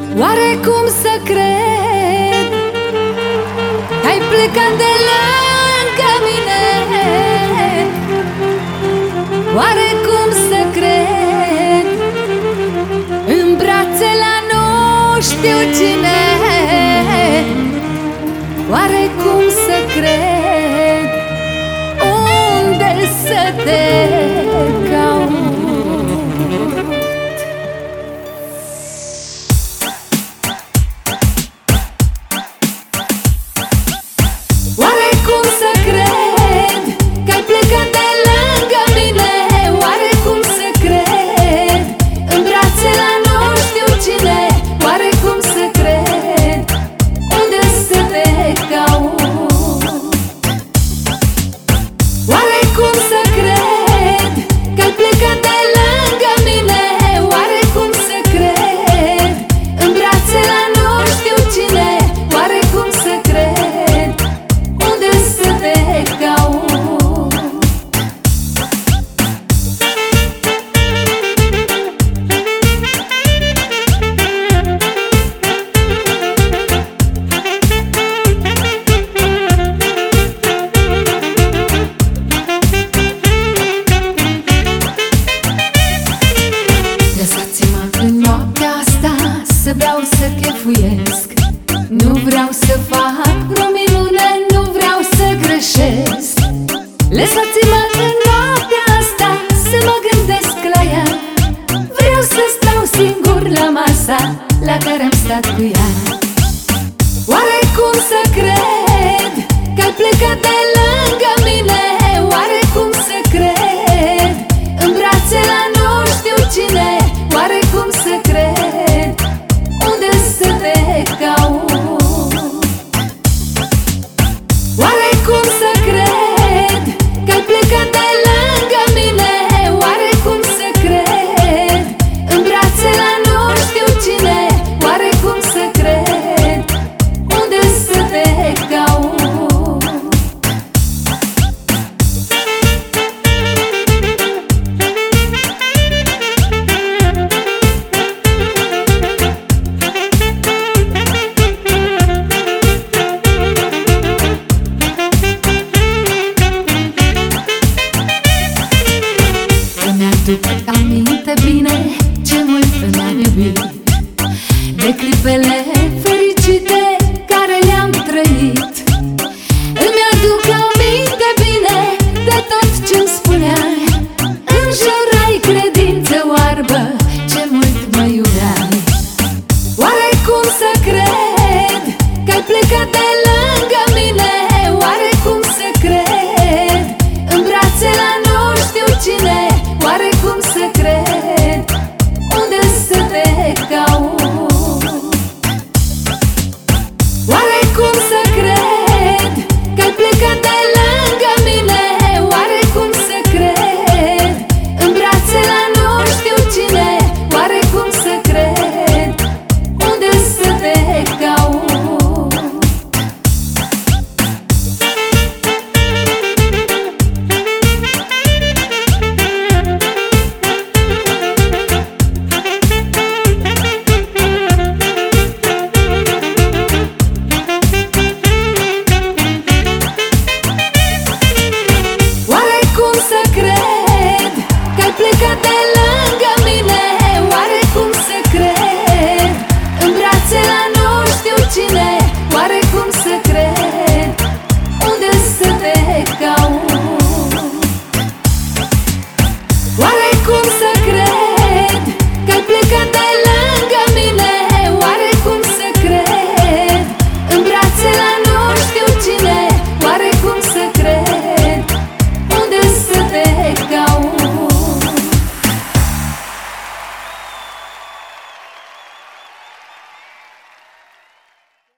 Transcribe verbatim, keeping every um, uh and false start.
Oare cum să cred că ai plecat de lângă mine? Oare cum să cred în brațe la nu știu cine? Oare cum să cred unde să te caut? Vreau să chefuiesc, nu vreau să fac vreo minune, nu vreau să greșesc. Lăsați-mă în noaptea asta să mă gândesc la ea. Vreau să stau singur la masa la care am stat cu ea. Oare cum să cred că ai plecat de lângă mine? Oare cum să cred în brațe la nu știu cine? Oare cum să cred unde să te caut? Oare cum să cred că ai plecat de lângă mine? Oare cum să cred în brațe la nu știu cine? Oare cum să cred unde să te caut? Mi-aduc aminte bine ce mult mi-a iubit, de clipele